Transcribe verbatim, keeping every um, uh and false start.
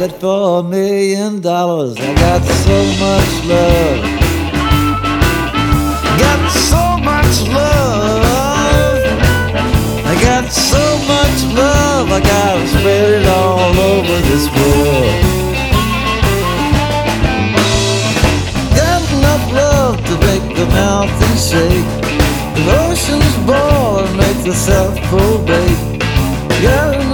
it for a million dollars. I got so much love. Got so much love. I got so much love. I gotta spread it all over this world. Got enough love to make the mountain shake. The ocean's boil and make the South Pole bake. Got